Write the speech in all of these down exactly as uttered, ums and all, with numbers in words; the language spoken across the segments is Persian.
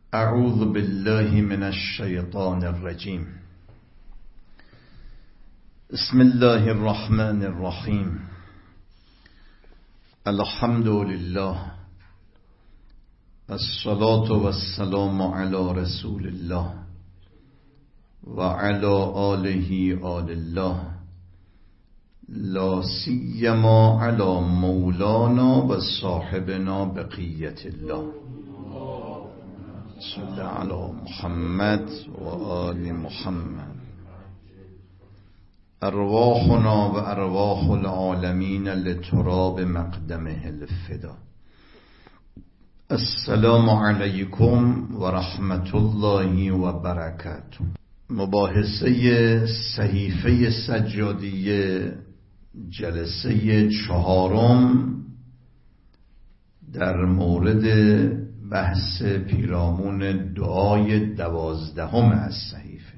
اعوذ بالله من الشیطان الرجیم. بسم الله الرحمن الرحیم. الحمد لله، الصلاة والسلام علی رسول الله و علی آله آل الله، لا سیما علی مولانا و صاحبنا بقیت الله. صلی علی محمد و آل محمد. ارواحنا و ارواح العالمین لتراب مقدمه الفدا. السلام علیکم و رحمت الله و برکاته. مباحثه صحیفه سجادیه جلسه چهارم در مورد بحث پیرامون دعای دوازدهم از صحیفه،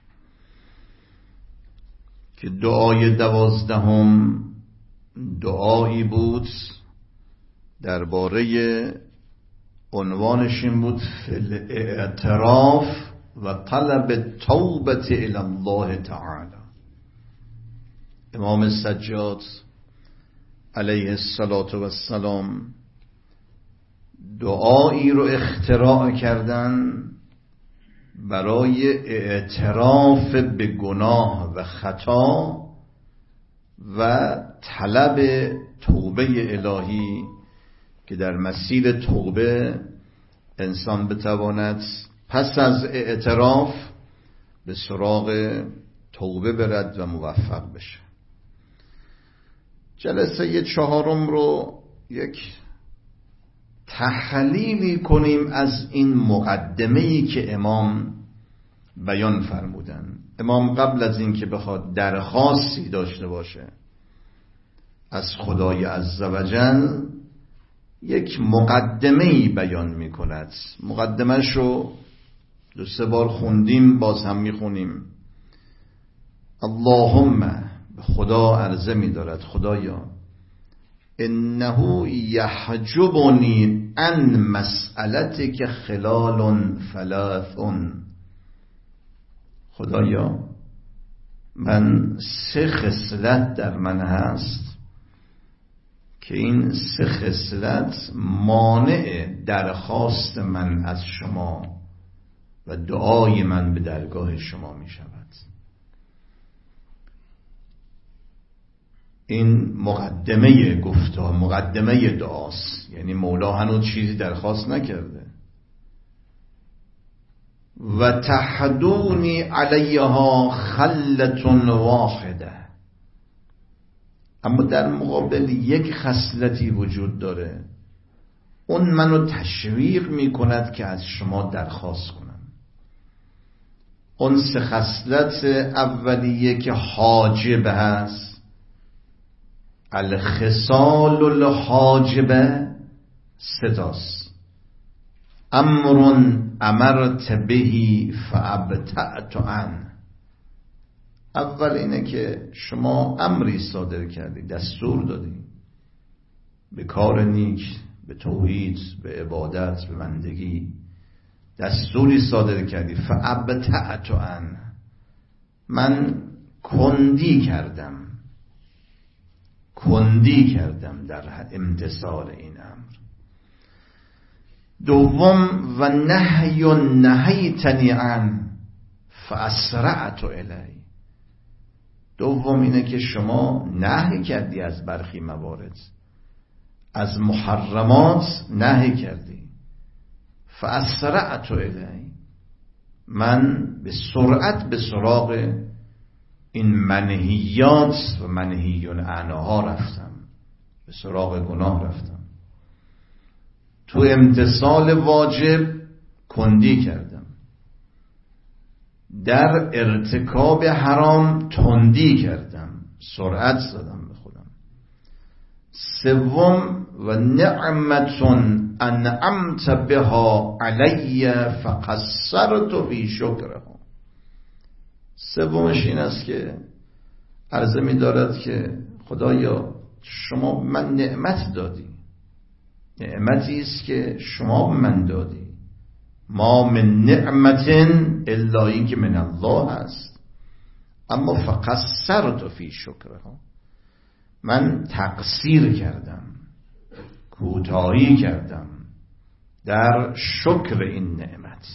که دعای دوازدهم دعایی بود درباره عنوانش این بود فی الاعتراف و طلب توبت الی الله تعالی. امام سجاد علیه السلام دعایی رو اختراع کردن برای اعتراف به گناه و خطا و طلب توبه الهی، که در مسیر توبه انسان بتواند پس از اعتراف به سراغ توبه برد و موفق بشه. جلسه چهارم رو یک تحلیلی کنیم از این مقدمه‌ای که امام بیان فرمودن. امام قبل از این که بخواد درخواستی داشته باشه از خدای عزوجل، یک مقدمه‌ای بیان میکند. مقدمه‌ش رو دو سه بار خوندیم، باز هم میخونیم. اللهم، به خدا عرضه می‌دارد خدایا، انه یحجبنی عن مسئلتک خلال ثلاث. خدایا، من سه خصلت در من هست که این سه خصلت مانع درخواست من از شما و دعای من به درگاه شما می شود. این مقدمه گفتار، مقدمه دعاست، یعنی مولا هنوز چیزی درخواست نکرده. و تحدونی علیها خلة واحده، اما در مقابل یک خصلتی وجود داره، اون منو تشویق میکند که از شما درخواست کنم. اون سه خصلت اولیه که حاجب هست، الخصال الحاجبه، ستاست. امر امرت بهی فابتعت عنه. اول اینه که شما امری صادر کردی، دستور دادی به کار نیک، به توحید، به عبادت، به بندگی، دستوری صادر کردی. فابتعت عنه، من کندی کردم کندی کردم در امتثال این امر. دوم، و نهی نهیتنی عن فاسرعت الی. دوم اینه که شما نهی کردی از برخی موارد، از محرمات نهی کردی. فاسرعت الی، من به سرعت به سراغ این منهیات و منهیون عنها رفتم، به سراغ گناه رفتم. تو امتثال واجب کندی کردم، در ارتکاب حرام تندی کردم، سرعت زدم به خودم. سوم، و نعمت انعمت بها علی فقصرت فی شکرها. سومش این است که عرضه می دارد که خدایا شما من نعمت دادی، نعمتی است که شما من دادی، ما من نعمت الا این که من الله است، اما فقصرت فی شکرها، من تقصیر کردم، کوتاهی کردم در شکر این نعمت.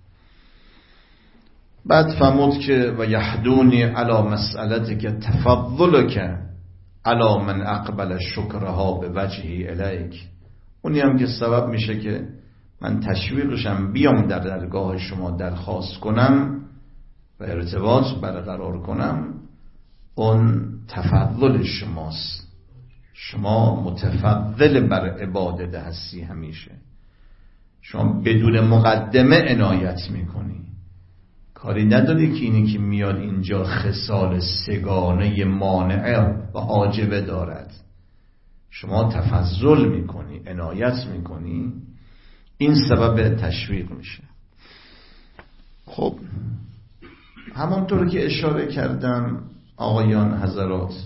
بعد فرمود که و یحدونی علی مسئلتی که تفضلک علی من اقبل شکرها به وجهی الیک، اونی هم که سبب میشه که من تشویقشم بیام در درگاه شما درخواست کنم و ارتباط برقرار کنم، اون تفضل شماست. شما متفضل بر عبادت هستی، همیشه شما بدون مقدمه عنایت میکنی، کاری نداری که اینی که میاد اینجا خصال سگانه مانعه و حاجبه دارد. شما تفضل میکنی، عنایت میکنی، این سبب تشویق میشه. خب همونطور که اشاره کردم آقایان حضرات،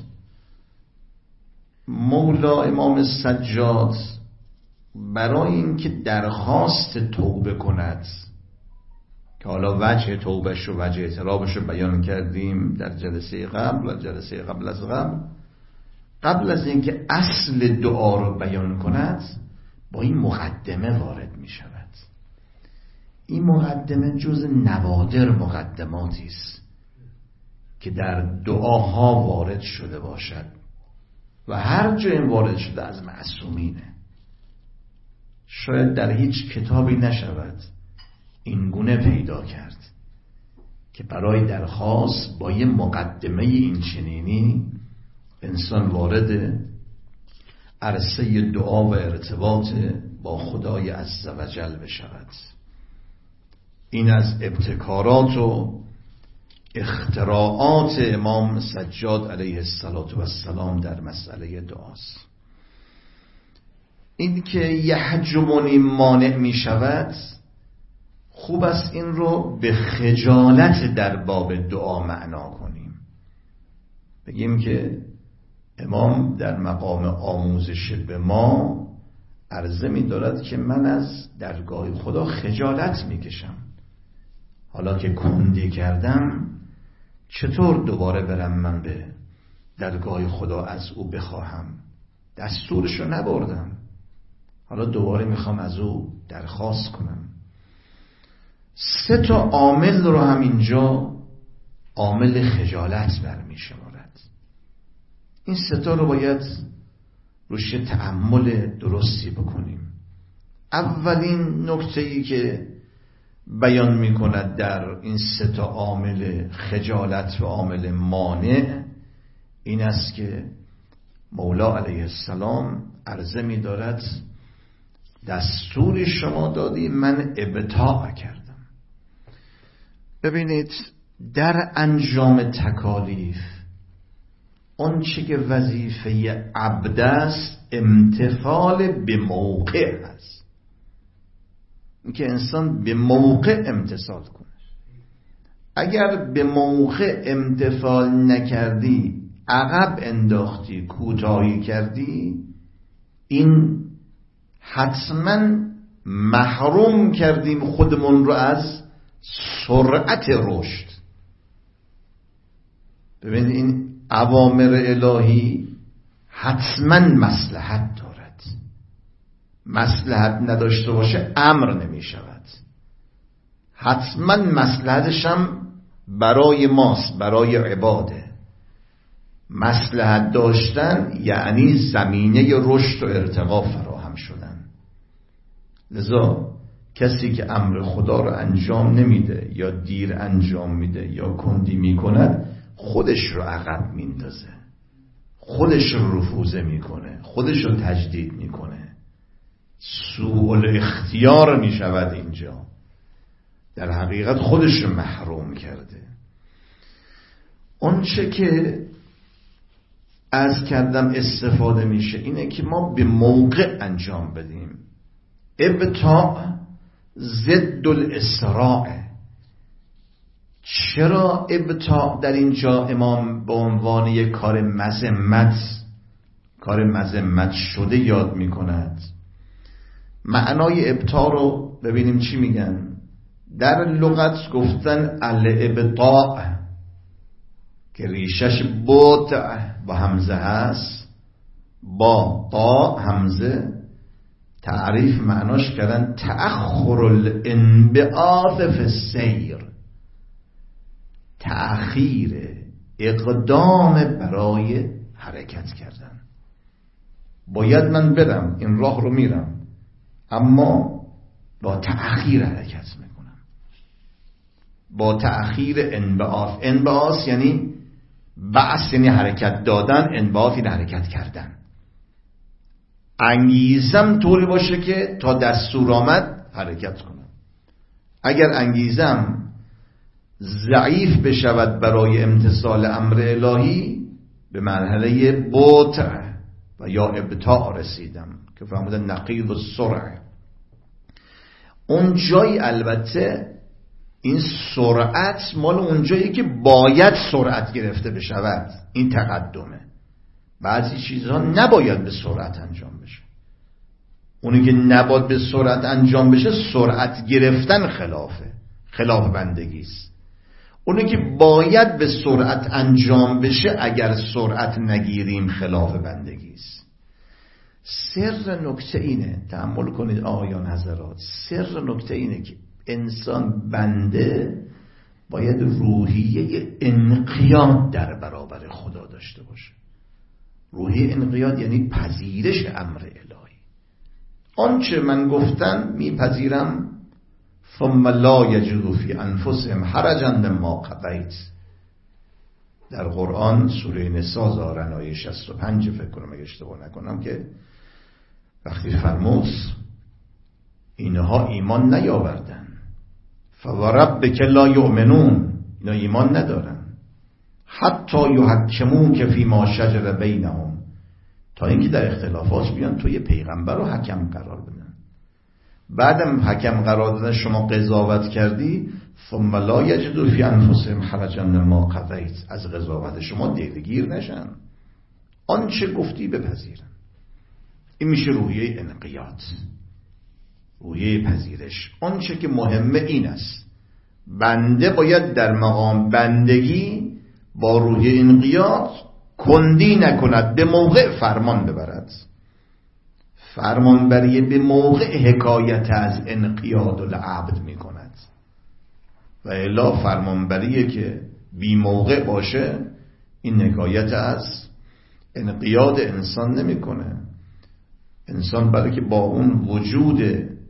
مولا امام سجاد برای اینکه درخواست توبه کند، که حالا وجه توبهش و وجه اعترابش رو بیان کردیم در جلسه قبل جلسه قبل از قبل قبل از اینکه اصل دعا رو بیان کند با این مقدمه وارد می شود. این مقدمه جز نوادر مقدماتی است که در دعاها وارد شده باشد و هر جای وارد شده از معصومینه. شاید در هیچ کتابی نشود این گونه پیدا کرد که برای درخواست با یه مقدمه این چنینی انسان وارد عرصه دعا و ارتباط با خدای عزوجل بشود. این از ابتکارات و اختراعات امام سجاد علیه السلام در مسئله دعاست. این که یحجمونی مانع می شود، خوب است این رو به خجالت در باب دعا معنا کنیم. بگیم که امام در مقام آموزش به ما عرضه می دارد که من از درگاه خدا خجالت می کشم. حالا که کندی کردم چطور دوباره برم من به درگاه خدا از او بخواهم؟ دستورشو نبردم، حالا دوباره میخوام از او درخواست کنم. سه تا عامل رو هم اینجا عامل خجالت برمی شمارد. این سه تا رو باید روش تأمل درستی بکنیم. اولین نکته‌ای که بیان می کند در این سه تا عامل خجالت و عامل مانع این است که مولا علیه السلام عرضه می دارد دستور شما دادی، من ابطاع کردم. ببینید در انجام تکالیف اون چه که وظیفه عبد است امتثال به موقع است، که انسان به موقع امتثال کنه. اگر به موقع امتثال نکردی، عقب انداختی، کوتاهی کردی، این حتما محروم کردیم خودمون رو از سرعت رشد. ببینید این اوامر الهی حتما مصلحت دارد. مصلحت نداشته باشه امر نمی شود. حتما مصلحتش هم برای ماست، برای عباده. مصلحت داشتن یعنی زمینه رشد و ارتقا فراهم شدن. لذا کسی که امر خدا رو انجام نمیده یا دیر انجام میده یا کندی میکند، خودش رو عقب میندازه، خودش رو رفوزه میکنه، خودش رو تجدید میکنه، سوء الاختیار میشود. اینجا در حقیقت خودش رو محروم کرده. اون چه که عرض کردم استفاده میشه اینه که ما به موقع انجام بدیم. ابطاع ضد الاسراع. چرا ابطاع در اینجا امام به عنوان یک کار مذمت کار مذمت شده یاد میکند؟ معنای ابطاع رو ببینیم چی میگن. در لغت گفتن الابطاء که ریشش بطع با همزه هست، با طا همزه، تعریف معناش کردن تأخر الانبعاث فی السیر، تأخیر اقدام برای حرکت کردن. باید من برم، این راه رو میرم، اما با تأخیر حرکت میکنم، با تأخیر انبعاث. انبعاث یعنی بعث، یعنی حرکت دادن، انبعاث یعنی حرکت کردن. انگیزم طوری باشه که تا دستور آمد حرکت کنم. اگر انگیزم ضعیف بشود برای امتثال امر الهی، به مرحله بطع و یا ابطاع رسیدم که فرمودن نقیض السرعه. اون جایی البته این سرعت مال اون جایی که باید سرعت گرفته بشود، این تقدمه. بعضی چیزها نباید به سرعت انجام بشه. اونی که نباید به سرعت انجام بشه سرعت گرفتن خلافه، خلاف بندگیست. اونی که باید به سرعت انجام بشه اگر سرعت نگیریم خلاف بندگیست. سر نکته اینه، تأمل کنید آقایان حضرات، سر نکته اینه که انسان بنده باید روحیه انقیاد در برابر خدا داشته باشه. روحیه انقیاد یعنی پذیرش امر الهی. آنچه من گفتم میپذیرم. ثم لا یجدوا فی انفسهم حرجا مما قضیت. در قرآن سوره نساء ظاهراً آیه شصت و پنج فکر کنم اگه اشتباه نکنم که وقتی فرمود اینها ایمان نیاوردن، فوربک لا یؤمنون، اینا ایمان ندارن، حتی یحکموک فیما شجر بینهم، تا اینکه در اختلافات بیان تو یه پیغمبر رو حکم قرار بدن. بعدم حکم قرار دادن شما قضاوت کردی، ثم لا یجدوا فی انفسهم حرجا مما قضیت، از قضاوت شما دلگیر نشن، آنچه گفتی بپذیرن. این میشه روحیه انقیاد، روحیه پذیرش. آنچه که مهمه این است، بنده باید در مقام بندگی با روحیه انقیاد کندی نکند، به موقع فرمان ببرد. فرمانبری به موقع حکایت از انقیاد العبد می کند و الا فرمانبری که بی موقع باشه این حکایت از انقیاد انسان نمی کنه. انسان برای که با اون وجود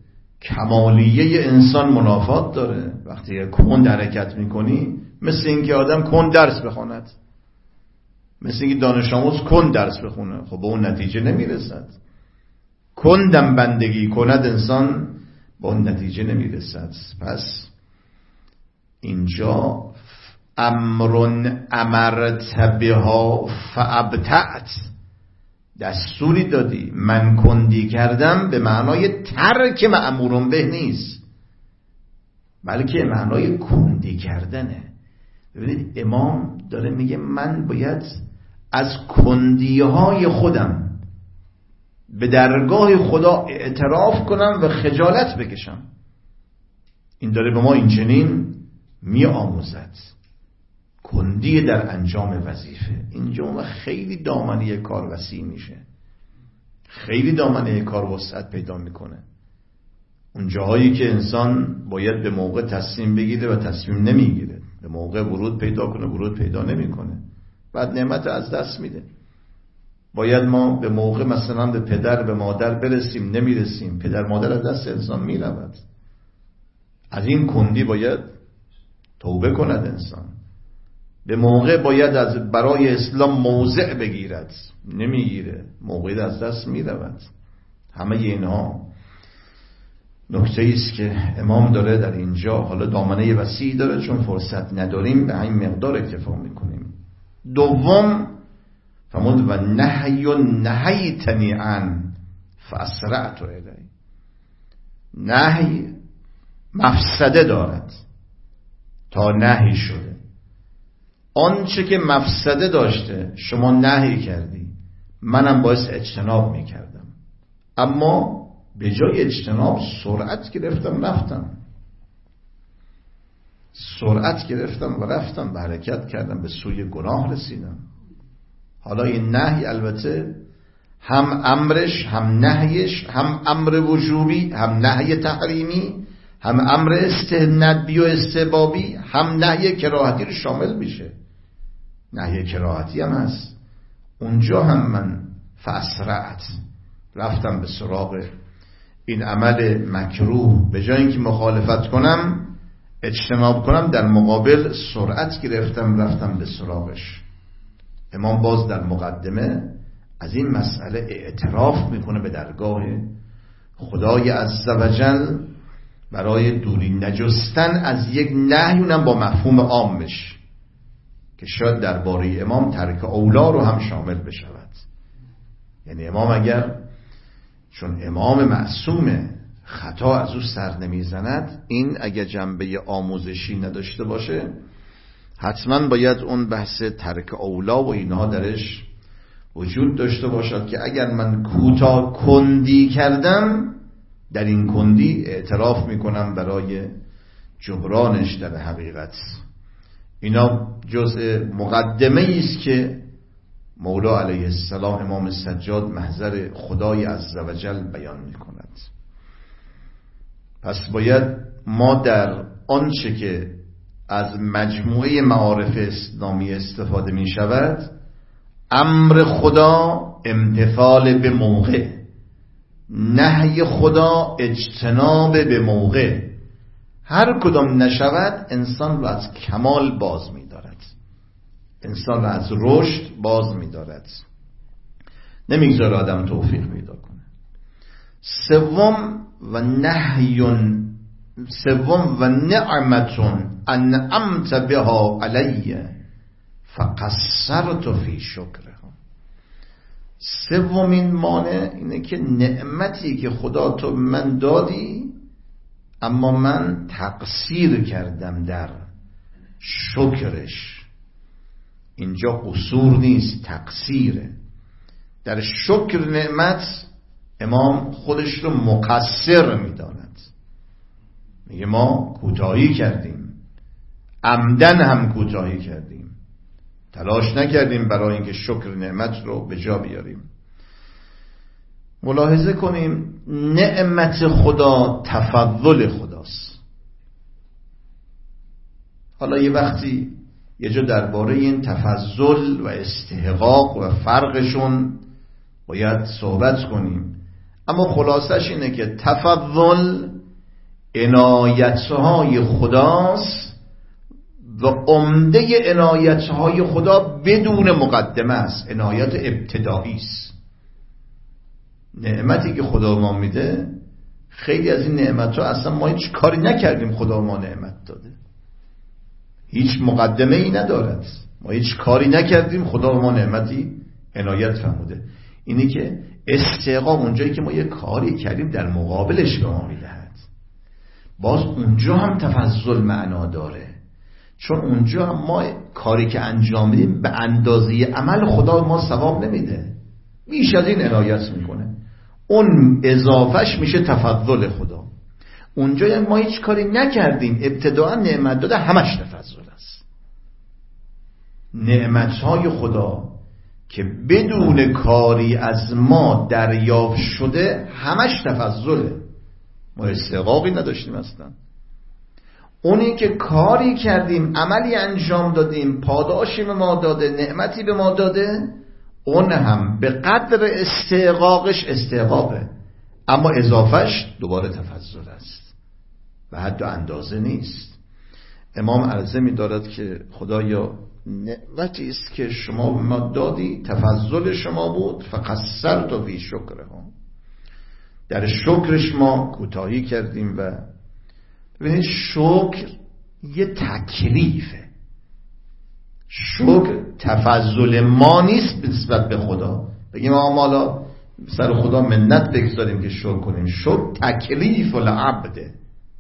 کمالیه انسان منافات داره. وقتی کند حرکت می کنی مثل اینکه آدم کند درس بخواند، مثل اینکه دانش آموز کند درس بخونه، خب به اون نتیجه نمی رسد. کندم بندگی کند انسان با اون نتیجه نمی رسد. پس اینجا امرن امرت بها فابتعت، دستوری دادی من کندی کردم، به معنای ترک مأمورون به نیست، بلکه معنای کندی کردنه. ببینید امام داره میگه من باید از کندیهای خودم به درگاه خدا اعتراف کنم و خجالت بکشم. این داره به ما این چنین می آموزد، کندی در انجام وظیفه. اینجا خیلی دامنه کار وسیع میشه، خیلی دامنه کار وسعت پیدا میکنه. اون جاهایی که انسان باید به موقع تصمیم بگیره و تصمیم نمیگیره، به موقع ورود پیدا کنه ورود پیدا نمیکنه، بعد نعمت از دست میده. باید ما به موقع مثلا به پدر به مادر برسیم، نمیرسیم، پدر مادر از دست انسان میرود. از این کندی باید توبه کند انسان. به موقع باید از برای اسلام موضع بگیرد، نمیگیره، موقعی از دست میرود. همه اینها نکته است که امام داره در اینجا. حالا دامنه وسیع داره، چون فرصت نداریم به این مقدار اکتفا میکنیم. دوم فرمود و نهی و نهیتنی عن فاسرعت الی. نهی مفسده دارد تا نهی شده. آنچه که مفسده داشته شما نهی کردی، منم باعث اجتناب میکردم، اما به جای اجتناب سرعت گرفتم رفتم. سرعت گرفتم و رفتم و حرکت کردم، به سوی گناه رسیدم. حالا این نهی البته هم امرش هم نهیش، هم امر وجوبی هم نهی تحریمی، هم امر استندبی و استحبابی، هم نهی کراهتی رو شامل میشه. نهی کراهتی هم هست. اونجا هم من فاسرعت رفتم به سراغ این عمل مکروه، به جای اینکه مخالفت کنم اجتناب کنم، در مقابل سرعت گرفتم رفتم به سراغش. امام باز در مقدمه از این مسئله اعتراف میکنه به درگاه خدای عزوجل برای دوری نجستن از یک نهی، اونم با مفهوم عامش که شاید درباره امام ترک اولا رو هم شامل بشود. یعنی امام اگر چون امام معصومه خطا از او سر نمیزند، این اگر جنبه آموزشی نداشته باشه حتما باید اون بحث ترک اولا و اینها درش وجود داشته باشد که اگر من کوتاه کندی کردم در این کندی اعتراف میکنم برای جبرانش در حقیقت. اینا جزء مقدمه ایست که مولا علیه السلام امام سجاد محضر خدای عزوجل بیان میکند. پس باید ما در آنچه که از مجموعه معارف اسلامی استفاده می شود، امر خدا امتثال به موقع، نهی خدا اجتناب به موقع، هر کدام نشود انسان را از کمال باز می دارد، انسان را از رشد باز می دارد، نمیگذاره آدم توفیق پیدا کنه. سوم و نهیون سوم و نعمتون انعمت بها علی فقصرت فی شکرها. سومین مانع اینه که نعمتی که خدا تو من دادی اما من تقصیر کردم در شکرش. اینجا قصور نیست، تقصیره. در شکر نعمت امام خودش رو مقصر میداند، میگه ما کوتاهی کردیم، عمدن هم کوتاهی کردیم، تلاش نکردیم برای اینکه شکر نعمت رو به جا بیاریم. ملاحظه کنیم نعمت خدا تفضل خداست. حالا یه وقتی یه جا درباره این تفضل و استحقاق و فرقشون باید صحبت کنیم، اما خلاصش اینه که تفضل عنایتهای خداست و عمده عنایتهای خدا بدون مقدمه است، عنایت ابتدایی است. نعمتی که خدا ما میده، خیلی از این نعمتها اصلا ما هیچ کاری نکردیم خدا ما نعمت داده، هیچ مقدمه ای ندارد، ما هیچ کاری نکردیم خدا ما نعمتی عنایت فرموده. اینی که استحقاق اونجایی که ما یه کاری کردیم در مقابلش به ما میدهد. باز اونجا هم تفضل معنا داره، چون اونجا هم ما کاری که انجام میدیم به اندازه عمل خدا ما ثواب نمیده، بیش از این عنایت میکنه، اون اضافهش میشه تفضل خدا. اونجا هم ما هیچ کاری نکردیم، ابتداء نعمت داده، همش تفضل است. نعمتهای خدا که بدون کاری از ما دریافت شده همش تفضله، ما استحقاقی نداشتیم اصلا. اونی که کاری کردیم، عملی انجام دادیم، پاداشی به ما داده، نعمتی به ما داده، اون هم به قدر استحقاقش استحقاقه، اما اضافهش دوباره تفضل است، به حد و اندازه نیست. امام عرضه می دارد که خدایا نعمتی است که شما به ما دادی تفضل شما بود، فقصرت فی شکرها، در شکرش ما کوتاهی کردیم. و ببینید شکر یه تکلیفه، شکر تفضل ما نیست نسبت به خدا، بگیم ما حالا سر خدا منت بگذاریم که شکر کنیم. شکر تکلیف العبده،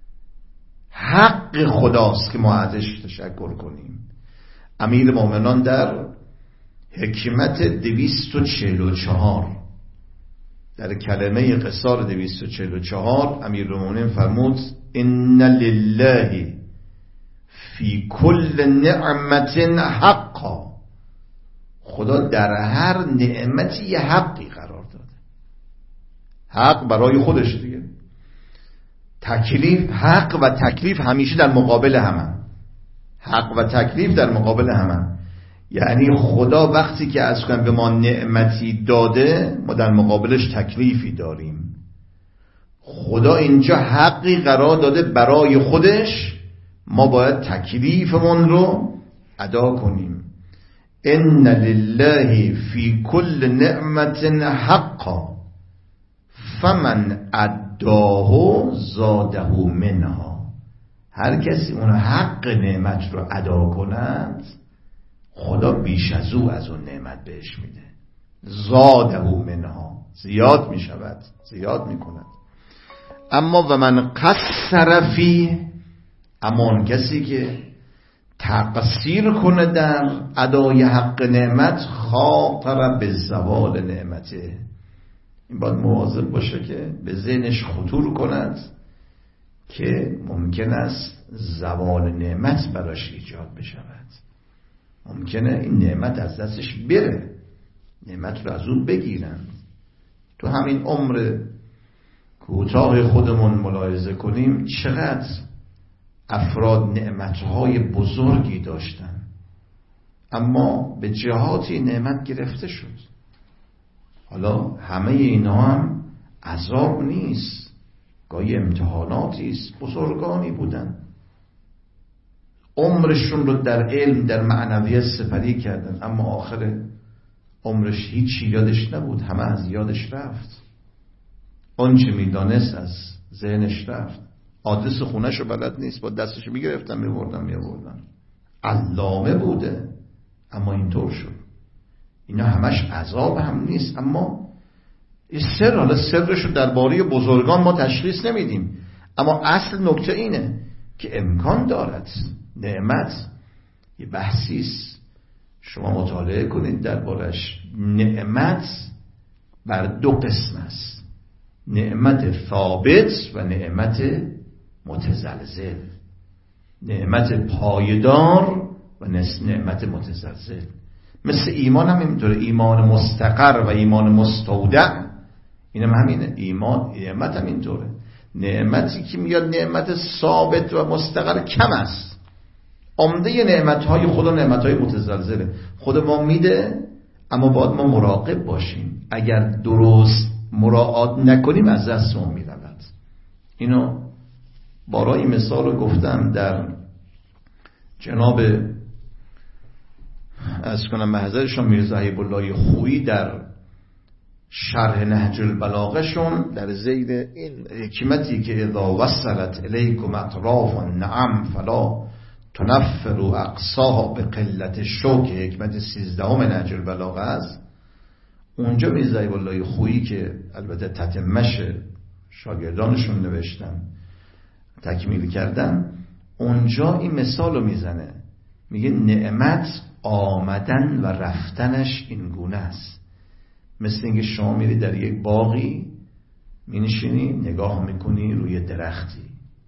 حق خداست که ما ازش تشکر کنیم. امیر مومنان در حکمت دویست و چهل و چهار در کلمه قصار دویست و چهل و چهار امیر مومنان فرمود ان لله فی کل نعمت حقا، خدا در هر نعمتی یه حقی قرار داده. حق برای خودش دیگه، تکلیف، حق و تکلیف همیشه در مقابل همن. حق و تکلیف در مقابل همن. یعنی خدا وقتی که از کنم به ما نعمتی داده، ما در مقابلش تکلیفی داریم. خدا اینجا حقی قرار داده برای خودش، ما باید تکلیفمون رو ادا کنیم. ان لله فی کل نعمت حقا فمن اداه زاده منها. هر کسی اون حق نعمت رو ادا کند، خدا بیش از او از اون نعمت بهش میده. زاده منها، زیاد میشود، زیاد میکند. اما و من قصر فی، اما اون کسی که تقصیر کنه در ادای حق نعمت، خاطر به زوال نعمته، این باید مواظب باشه که به ذهنش خطور کند که ممکن است زوال نعمت براش ایجاد بشود. ممکنه این نعمت از دستش بره، نعمت رو از اون بگیرن. تو همین عمر کوتاه خودمون ملاحظه کنیم چقدر افراد نعمتهای بزرگی داشتن، اما به جهاتی نعمت گرفته شد. حالا همه اینها هم عذاب نیست، گاهی امتحاناتی است. بزرگانی بودن، عمرشون رو در علم، در معنویت سپری کردن، اما آخر عمرش هیچی یادش نبود، همه از یادش رفت. آنچه میدانست از ذهنش رفت. آدرس خونش رو بلد نیست، با دستش میگرفتن میبردن میبردن. علامه بوده اما اینطور شد. اینا همش عذاب هم نیست، اما سر، حالا سرش رو درباره بزرگان ما تشخیص نمیدیم، اما اصل نکته اینه که امکان دارد نعمت یه بحثیست، شما مطالعه کنید دربارش. نعمت بر دو قسم است، نعمت ثابت و نعمت متزلزل، نعمت پایدار و نعمت متزلزل. مثل ایمان هم اینطوره، ایمان مستقر و ایمان مستودع، اینم همینه. ایمان نعمت هم اینطوره، نعمتی که میاد نعمت ثابت و مستقر کم است. عمده نعمتهای خدا نعمتهای متزلزله. خدا ما میده، اما باید ما مراقب باشیم، اگر درست مراعات نکنیم از دستمون میرود. اینو بارای مثال رو گفتم در جناب از کنم محضرشون میرزا حبیب الله خویی در شرح نهج البلاغه شون در زید این حکمتی که اذا وصلت الیکم اطراف النعم فلا تنفروا اقصاها به قلت شوک، حکمت سیزدهم نهج البلاغه است. اونجا میرزا حبیب الله خویی که البته تتمش شاگردانشون نوشتن تکمیل کردن، اونجا این مثال رو میزنه، میگه نعمت آمدن و رفتنش این گونه است. مثل اینکه شما میری در یک باغی مینشینی نگاه میکنی روی درختی،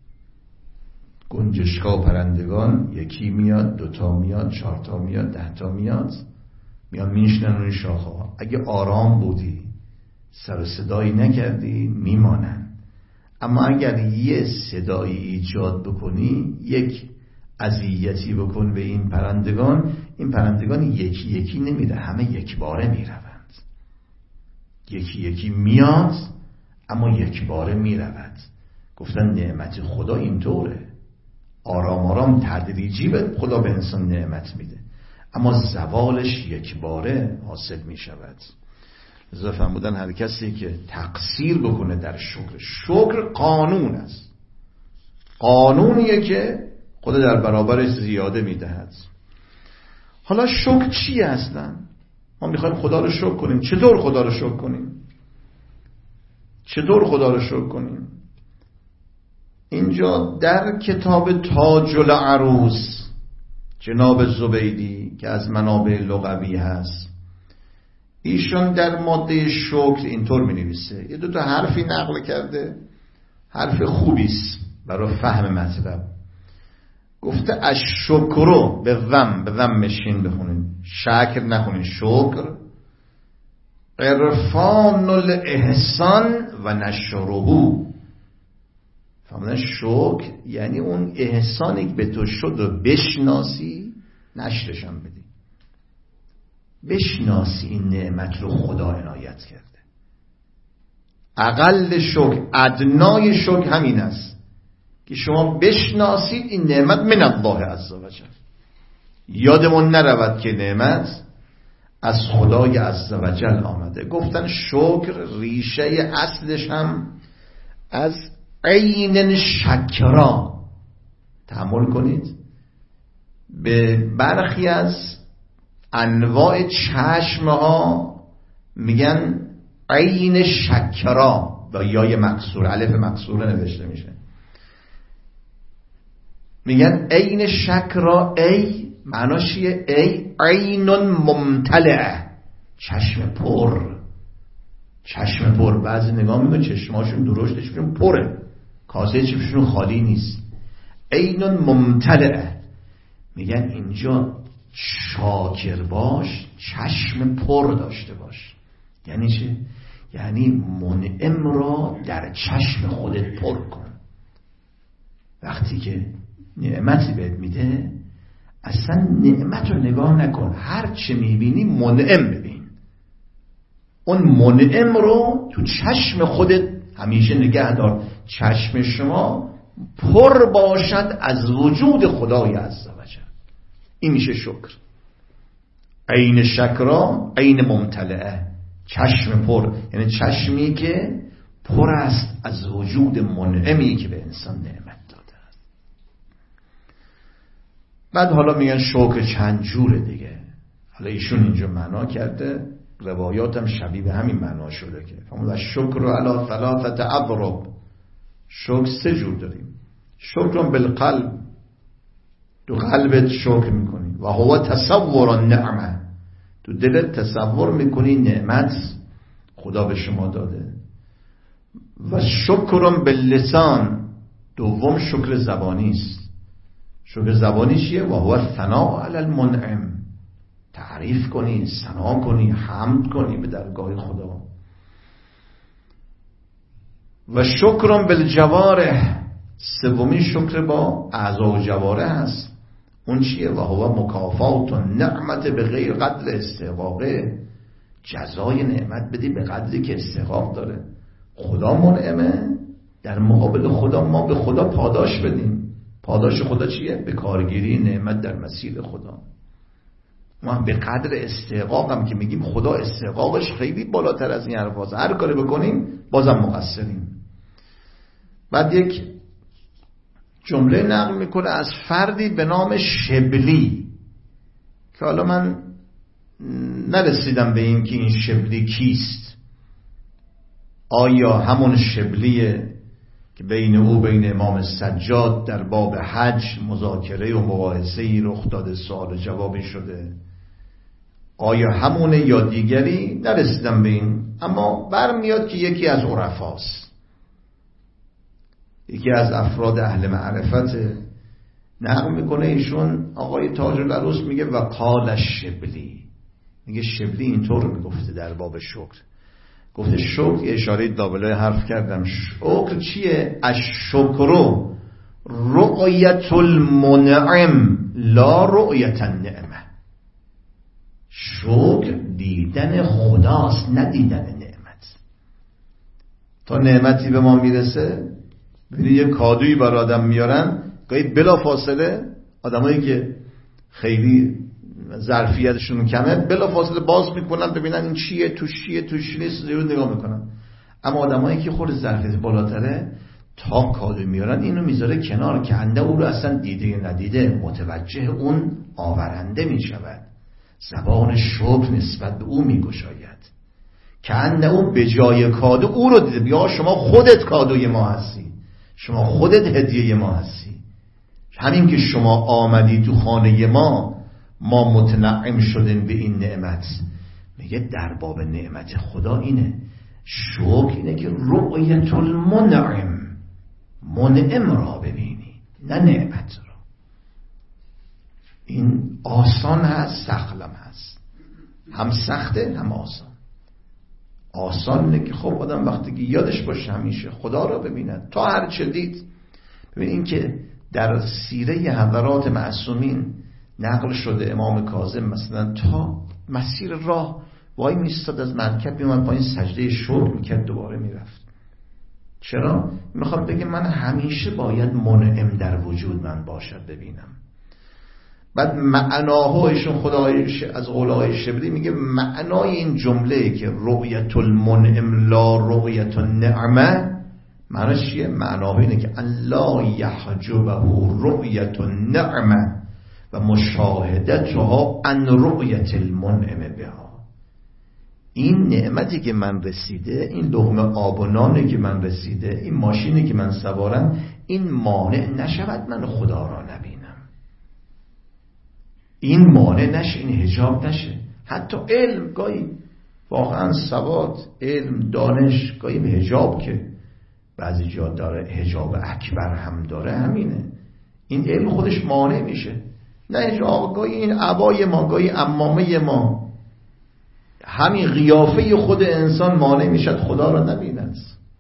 گنجشکا و پرندگان یکی میاد، دوتا میاد، چهارتا میاد، دهتا میاد، میان مینشینن روی شاخه ها. اگه آرام بودی، سر صدایی نکردی، میمانن. اما اگر یه صدایی ایجاد بکنی، یک اذیتی بکن به این پرندگان، این پرندگان یکی یکی نمیره، همه یک باره میروند. یکی یکی میاد اما یک باره میرود. گفتن نعمت خدا اینطوره، آرام آرام تدریجی به خدا به انسان نعمت میده، اما زوالش یک باره حاصل میشود. لذا فرمودن هر کسی که تقصیر بکنه در شکر، شکر قانون است، قانونیه که خدا در برابرش زیاده میدهد. حالا شکر چیه اصلا؟ ما میخوایم خدا رو شکر کنیم. چطور خدا رو شکر کنیم؟ چطور خدا رو شکر کنیم؟ اینجا در کتاب تاج العروس جناب زبیدی که از منابع لغوی هست، ایشان در ماده شکر اینطور می نویسه، یه دو تا حرفی نقل کرده، حرف خوبیست برای فهم مطلب. گفته الشکر به ضم به ضم مشین بخونین، شکر نخونین، شکر عرفان الاحسان و نشره. فهمیدن؟ شکر یعنی اون احسانی که به تو شد و بشناسی نشرش هم بدی، بشناسی این نعمت رو خدا عنایت کرده. اقل شکر، ادنای شکر همین است که شما بشناسید این نعمت من الله عزوجل. یادمون نرود که نعمت از خدای عزوجل آمده. گفتن شکر ریشه اصلش هم از عین شکرا. تأمل کنید، به برخی از انواع چشمها میگن عین شکرا، با یای مکسور، الف مکسوره نوشته میشه، میگن عین شکرا. ای معناش چیه؟ ای عین ممتلع، چشم پر، چشم پر. بعضی نگاه میکنن چشماشون درشتشون پره، کاسه چشمشون خالی نیست. عین ممتلع، میگن اینجا شاکر باش، چشم پر داشته باش. یعنی چه؟ یعنی منعم را در چشم خودت پر کن. وقتی که نعمتی بهت میده اصلا نعمت رو نگاه نکن، هر چه میبینی منعم ببین. اون منعم رو تو چشم خودت همیشه نگه دار. چشم شما پر باشد از وجود خدای عزوجل. این میشه شکر. عین شکرا، عین ممتلعه، چشم پر، یعنی چشمی که پر است از وجود منعمی که به انسان نعمت داده است. بعد حالا میگن شکر چند جوره دیگه. حالا ایشون اینجا معنا کرده، روایات هم شبیه به همین معنا شده که فرمود شکر علی ثلاثه اضرب. شکر سه جور داریم. شکر بالقلب، تو قلبت شکر میکنی، و هو تصور النعمه، تو دلت تصور میکنی نعمت خدا به شما داده. و شکر باللسان، دوم شکر زبانی است. شکر زبانی چیه؟ و هو ثناء علی المنعم، تعریف کنی، ثنا کنی، حمد کنی به درگاه خدا. و شکر بالجوارح، سومین شکر با اعضا و جوارح هست. اون چیه؟ و هو مکافات النعمت به غیر قدر استحقاقه، جزای نعمت بدی به قدری که استحقاق داره. خدا منعمه، در مقابل خدا ما به خدا پاداش بدیم. پاداش خدا چیه؟ به کارگیری نعمت در مسیر خدا. ما هم به قدر استحقاقم که میگیم خدا استحقاقش خیلی بالاتر از این حرفاست، هر کاری بکنیم بازم مقصریم. بعد یک جمله نقل میکنه از فردی به نام شبلی که حالا من نرسیدم به این که این شبلی کیست. آیا همون شبلیه که بین او بین امام سجاد در باب حج مذاکره و مباحثه‌ای رخ داده، سوال و جوابی شده؟ آیا همونه یا دیگری؟ نرسیدم به این، اما برمیاد که یکی از عرفاست، یکی از افراد اهل معرفت. نقل میکنه ایشون آقای تاج العروس میگه و قال شبلی، میگه شبلی اینطور میگفته در باب شکر. گفته شکر، اشاره دابلای حرف کردم، شکر چیه؟ الشکر رؤیت المنعم لا رؤیت النعمه. شکر دیدن خداست، نه دیدن نعمت. تا نعمتی به ما میرسه، ببینید یه کادویی بر آدم میارن، گاهی بلا فاصله آدمایی که خیلی ظرفیتشون کمه بلا فاصله باز میکنن ببینن این چیه، توش چیه، توش نیست، زیرو نگاه میکنن. اما آدمایی که خود ظرفیت بالاتره تا کادو میارن اینو میذاره کنار که انده او رو اصلا دیده یا ندیده متوجه اون آورنده میشود، زبان شکر نسبت به او میگشاید که انده او به جای کادو او رو دیده. بیا شما خودت کادوی ما هستی، شما خودت هدیه ما هستی. همین که شما آمدی تو خانه ما، ما متنعم شدیم به این نعمت. میگه در باب نعمت خدا اینه، شکر اینه که رؤیت المنعم، منعم را ببینی نه نعمت را. این آسان هست، سختم هست، هم سخته هم آسان. آسان اینه که خب آدم وقتی که یادش باشه همیشه خدا را ببیند تا هر چه دید. ببین این که در سیره حضرات معصومین نقل شده امام کاظم مثلا تا مسیر راه وای میستاد، از مرکب میومد پایین سجده شکر میکرد دوباره میرفت. چرا؟ میخواد بگه من همیشه باید منعم در وجود من باشد ببینم. بعد معناهایشون خدایش از قولهای شبلی میگه معنای این جمله که رؤیت المنعم لا رؤیت النعمه معناش چیه؟ معناه اینه که الله یحجبه رؤیت النعمه و مشاهدتها عن رؤیت المنعم بها. این نعمتی که من رسیده، این لقمه آب و نانی که من رسیده، این ماشینی که من سوارم، این مانع نشود من خدا را نبینم. این مانع نشه، این حجاب نشه. حتی علم گاهی واقعا سواد، علم، دانش گاهی به حجاب که بعضی جا داره حجاب اکبر هم داره همینه. این علم خودش مانع میشه. نه حجاب گاهی این عبای ما، گاهی عمامه ما، همین قیافه خود انسان مانع میشد خدا را نبیند.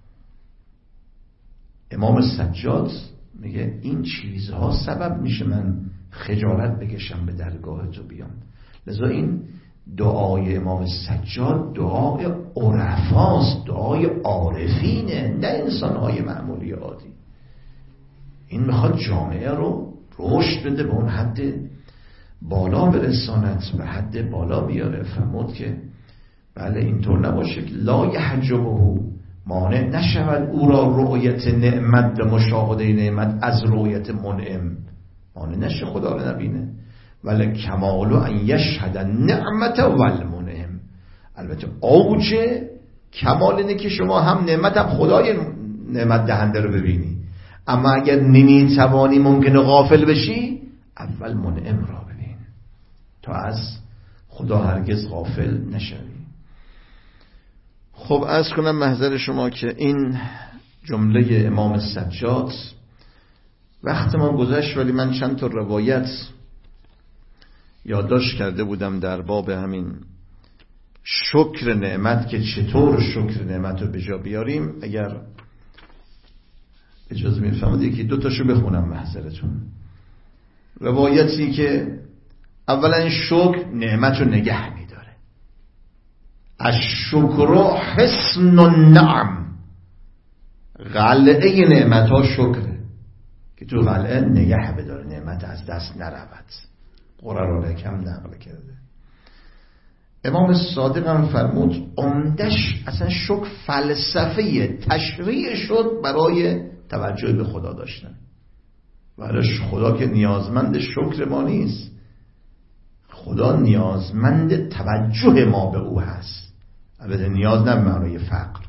امام سجاد میگه این چیزها سبب میشه من خجالت بکشم به درگاه تو بیام. لذا این دعای امام سجاد دعای عرفاست، دعای عارفینه، نه انسانهای معمولی عادی. این میخواد جامعه رو رشد بده، به اون حد بالا برساند، به حد بالا بیاره. فرمود که بله اینطور نباشه که لا یحجبه، مانع نشود او را رؤیت نعمت و مشاهده نعمت از رؤیت منعم، مانع نشه خدا رو نبینه. ولی کمال ان یشهد النعمت و المنعم. البته اوج کمال اینه که شما هم نعمت هم خدای نعمت دهنده رو ببینی، اما اگر نمیتوانی ممکنه غافل بشی اول منعم را ببین تا از خدا هرگز غافل نشوی. خب عرض کنم محضر شما که این جمله امام سجاد وقت ما گذشت، ولی من چند تا روایت یادداشت کرده بودم در باب همین شکر نعمت که چطور شکر نعمت رو به جا بیاریم. اگر اجازه میفرمایید یکی دو تاشو بخونم محضرتون. روایتی که اولا شکر نعمت رو نگه میداره. الشکر حصن النعم، قلعه نعمت ها شکره که تو قلعه نگه بداره نعمت از دست نرود. قرآن کم نقل کرده. امام صادق هم فرمود عمدش اصلا شکر فلسفه تشریع شد برای توجه به خدا داشتن. ولیش خدا که نیازمند شکر ما نیست، خدا نیازمند توجه ما به او هست. البته نیاز نه معنای فقر.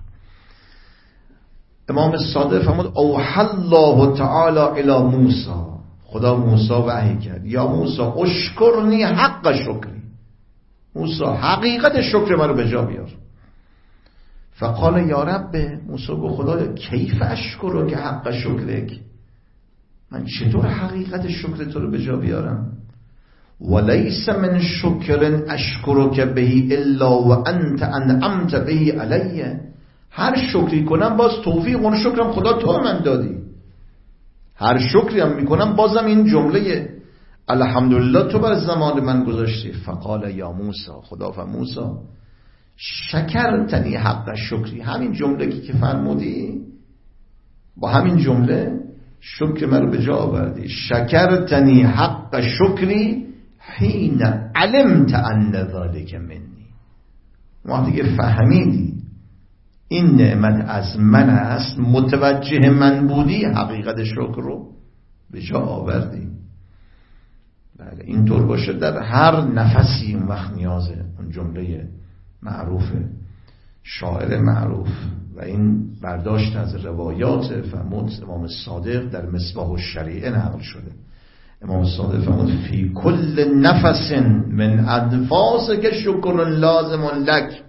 امام صادق فرمود اوحى الله تعالی الی موسی، خدا موسی وحی کرد یا موسی اشکرنی حق شکری، موسی حقیقت شکر من رو به جا بیار. فقال یا رب، موسی گفت خدا کیف اشکر که حق شکرک، من چطور حقیقت شکر تو رو به جا بیارم؟ ولیس من شکر اشکرک به الا وانت انعمت به علیه، هر شکری کنم باز توفیق اون شکرم خدا تو من دادی. هر شکری هم میکنم بازم این جمله الحمدلله تو بر زمان من گذاشتی. فقال یا موسی، خدا فرمود موسی شکرتنی حق شکری، همین جمله که فرمودی با همین جمله شکر من رو به جا آوردی. شکرتنی حق شکری حین علمت ان ذلک منی، وقتی که فهمیدی این نعمت از من است، متوجه من بودی، حقیقت شکر رو به جا آوردی. بله اینطور باشه در هر نفسی اون وقت نیازه اون جمله معروف شاعر معروف و این برداشت از روایات فرمود امام صادق در مصباح الشریعه نقل شده. امام صادق فرمود فی کل نفس من انفاس که شکر لازم لک،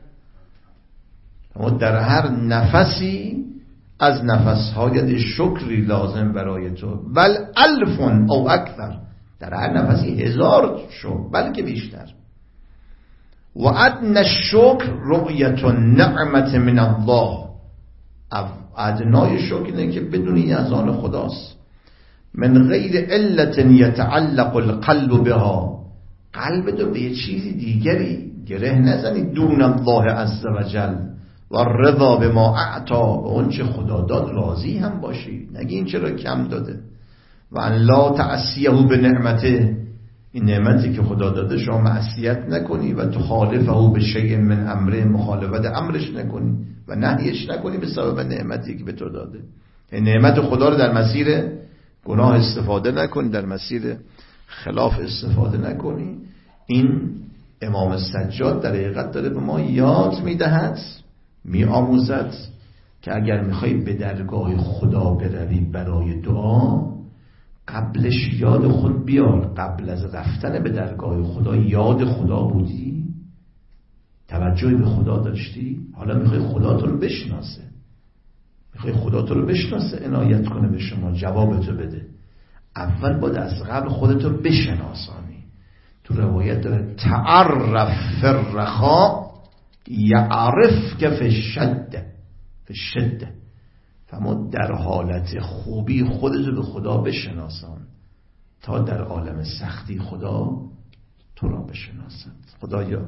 در هر نفسی از نفسهای شکری لازم برای تو. بل الفون او اکثر، در هر نفسی هزار شکر بلکه بیشتر. و ادنی الشکر رؤیت النعمت من الله، ادنای شکر اینه که بدونی از آن خداست. من غیر علت یتعلق القلب بها، قلب تو به یه چیزی دیگری گره نزنی دون الله عز وجل و رضا به ما اعطا، به اون چه خدا داد راضی هم باشی، نگی این چرا کم داده. و ان لا تعصیه به نعمته، این نعمتی که خدا داده شما معصیت نکنی و تخالفه به شیء من امره، مخالفت امرش نکنی و نهیش نکنی به سبب نعمتی که به تو داده. این نعمت خدا رو در مسیر گناه استفاده نکنی، در مسیر خلاف استفاده نکنی. این امام سجاد در حقیقت داره به ما یاد میدهد، میآموزد که اگر میخوای به درگاه خدا بروی برای دعا، قبلش یاد خود بیار. قبل از رفتن به درگاه خدا یاد خدا بودی؟ توجهی به خدا داشتی؟ حالا میخوای خدا تو رو بشناسه، میخوای خدا تو رو بشناسه، عنایت کنه به شما، جوابتو بده. اول باید از قبل خودتو بشناسانی. تو روایت داره تعرف فی الرخاء یعرف که فی الشده، فی الشده. فما در حالت خوبی خودتو به خدا بشناسان تا در عالم سختی خدا تو را بشناسد. خدایا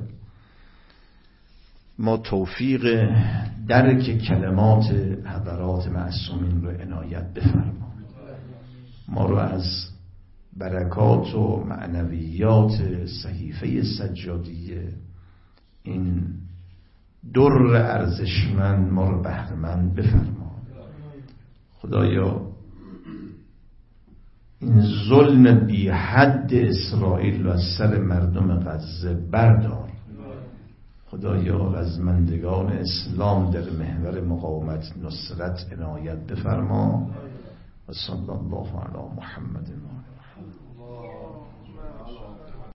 ما توفیق درک کلمات حضرات معصومین رو عنایت بفرما. ما رو از برکات و معنویات صحیفه سجادیه، این در ارزشمند، ما رو بهره‌مند بفرما. خدایا این ظلم بی حد اسرائیل رو از سر مردم غزه بردار. خدایا رزمندگان اسلام در محور مقاومت نصرت عنایت بفرما. و صلی الله علی محمد و